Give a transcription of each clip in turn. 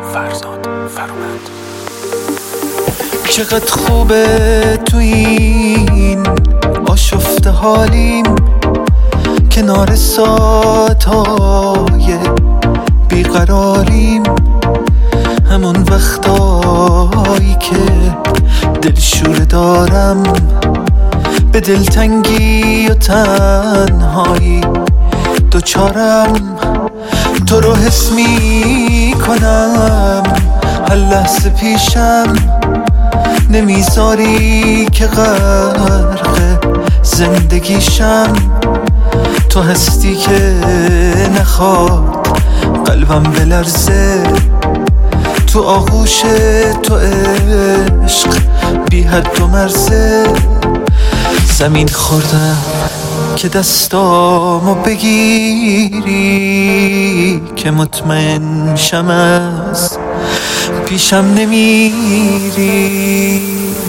فرزاد فرامند. چقدر خوبه تو این آشفته حالیم، کنار ساعتهای بیقراریم، همون وقتایی که دلشوره دارم، به دلتنگی و تنهایی دوچارم. تو رو حس می کنم هر لحظه پیشم، نمیذاری که غرق زندگیشم. تو هستی که نخواد قلبم بلرزه، تو آغوش تو عشق بی حد و مرزه. زمین خوردم که دستامو بگیری، که مطمئن شم از پیشم نمیری.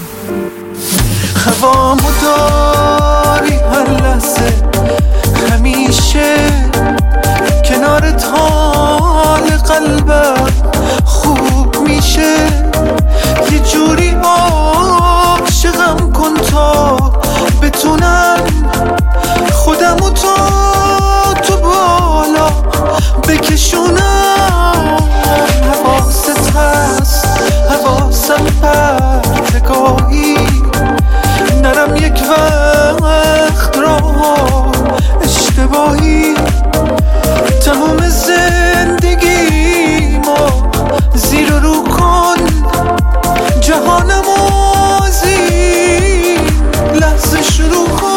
هوامو داری هر لحظه، همیشه کنارت حال قلبم خوب میشه. یه جوری عاشقم کن تا بتونم خودمو تو بالا بکشونم. حواست هست، حواسم پرتگاهی، نرم یک وقت راه اشتباهی. تمام زندگی ما زیر و رو کن، جهانم از این لحظه شروع کن.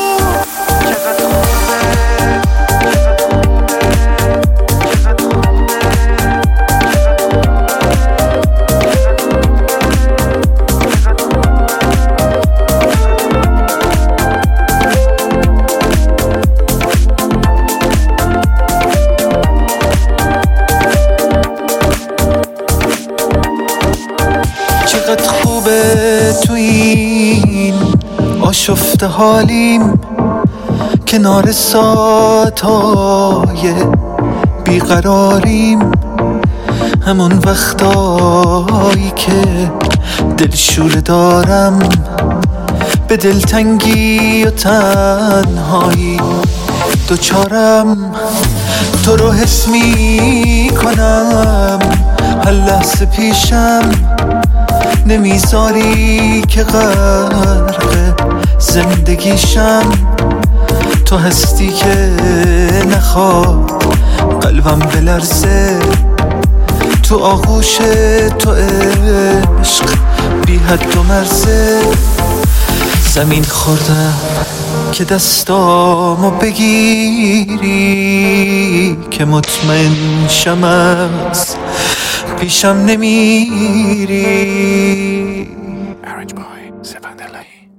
چقدر خوبه تو این آشفته حالیم، کنار ساعتهای بیقراریم، همون وقتایی که دلشوره دارم، به دلتنگی و تنهایی دوچارم. تو رو حس می کنم هر لحظه پیشم، نمیذاری که غرق زندگیشم. تو هستی که نخواد قلبم بلرزه، تو آغوش تو عشق بی حد و مرزه. زمین خوردم که دستامو بگیری، که مطمئن شم از پیشم نمیری. Arranged by Sevan Delahi.